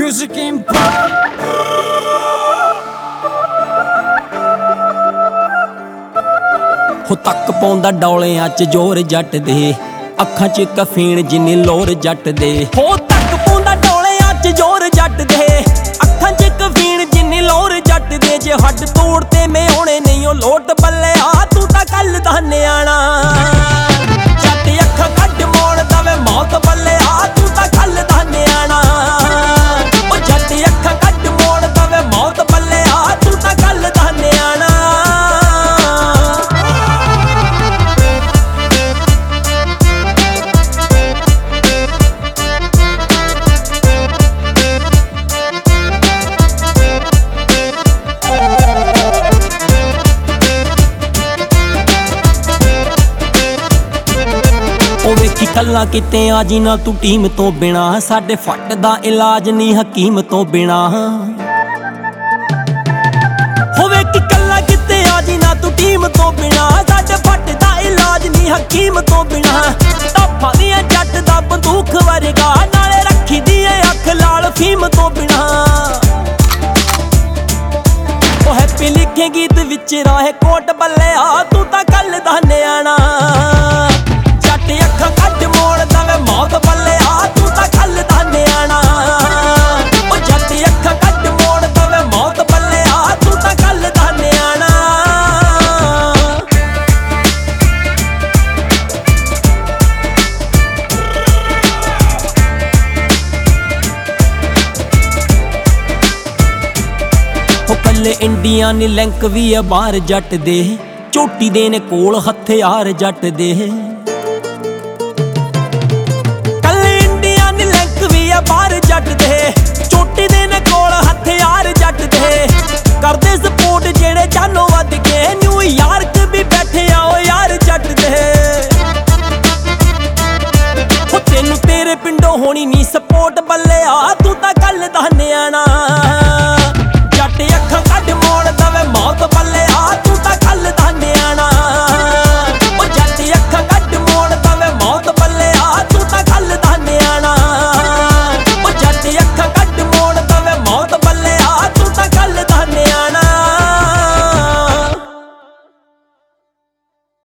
Music Empire। ਹੋ ਤੱਕ ਪਾਉਂਦਾ ਡੌਲਿਆਂ 'ਚ ਜ਼ੋਰ ਜੱਟ ਦੇ, ਅੱਖਾਂ 'ਚ ਕਫੀਣ ਜਿੰਨੀ ਲੋਰ ਜੱਟ ਦੇ। ਹੋ ਤੱਕ ਪਾਉਂਦਾ ਡੌਲਿਆਂ 'ਚ ਜ਼ੋਰ ਜੱਟ ਦੇ, ਅੱਖਾਂ 'ਚ ਕਫੀਣ ਜਿੰਨੀ ਲੋਰ ਜੱਟ ਦੇ। ਜੇ ਹੱਡ ਤੋੜ ਤੇ ਮੈਂ ਹੋਣੇ ਨਹੀਂ ਉਹ ਲੋਟ ਬੱਲਿਆ, ਤੂੰ ਤਾਂ ਕੱਲ ਦਾ ਨਿਆਣਾ। ਜੱਟ ਅੱਖਾਂ ਕੱਢ ਮੋੜ ਦਵੇ ਮੌਤ ਬੱਲਿਆ, ਤੂੰ ਤਾਂ ਕੱਲ ਦਾ ਨਿਆਣਾ। ਉਹ ਜੱਟ ਅੱਖਾਂ ਕੱਢ ਮੋੜ ਦਵੇ ਮੌਤ ਬੱਲਿਆ, ਤੂੰ ਤਾਂ ਕੱਲ ਦਾ ਨਿਆਣਾ। ਉਹ ਵੇਖੀ ਕੱਲਾ ਕਿਤੇ ਆ ਜੀ ਨਾ ਤੂੰ ਟੀਮ ਤੋਂ ਬਿਨਾ, ਸਾਡੇ ਫੱਟ ਦਾ ਇਲਾਜ ਨਹੀਂ ਹਕੀਮ ਤੋਂ ਬਿਨਾ। ਹੋ ਵੇਖੀ ਕੱਲਾ ਕਿਤੇ ਆ ਜੀ ਨਾ ਤੂੰ ਟੀਮ ਤੋਂ ਬਿਨਾ, ਸਾਡੇ ਫੱਟ ਦਾ ਇਲਾਜ ਨਹੀਂ ਹਕੀਮ ਤੋਂ ਬਿਨਾ। ਧਾਫਾ ਦੀਆਂ ਜੱਟ ਦਾ ਬੰਦੂਕ ਵਰਗਾ, ਨਾਲੇ ਰੱਖੀ ਦੀ ਅੱਖ ਲਾਲ ਫੀਮ ਤੋਂ ਬਿਨਾ। ਉਹ ਹੈਪੀ ਲਿਖੇ ਗੀਤ ਵਿੱਚ ਰਾਹੇ ਕੋਟ ਬੱਲਿਆ, ਤੂੰ ਤਾਂ ਕੱਲ ਦਾ ਨਿਆਣਾ। ਜੱਟ ਅੱਖਾਂ ਕੱਢ ਮੋੜ ਦਵੇ ਮੌਤ ਬੱਲਿਆ, ਤੂੰ ਤਾਂ ਕੱਲ ਦਾ ਨਿਆਣਾ। ਉਹ ਜੱਟ ਅੱਖਾਂ ਕੱਢ ਮੋੜ ਦਵੇ ਮੌਤ ਬੱਲਿਆ, ਤੂੰ ਤਾਂ ਕੱਲ ਦਾ ਨਿਆਣਾ। ਉਹ ਕੱਲੇ ਇੰਡੀਆ ਨੇ ਲਿੰਕ ਵੀ ਆ ਬਾਹਰ ਜੱਟ ਦੇ, ਝੋਟੀ ਦੇ ਨੇ ਕੋਲ ਹਥਿਆਰ ਜੱਟ ਦੇ। ਕੱਲੇ ਇੰਡੀਆ ਨੇ ਲਿੰਕ ਵੀ ਆ ਬਾਹਰ ਜੱਟ ਦੇ,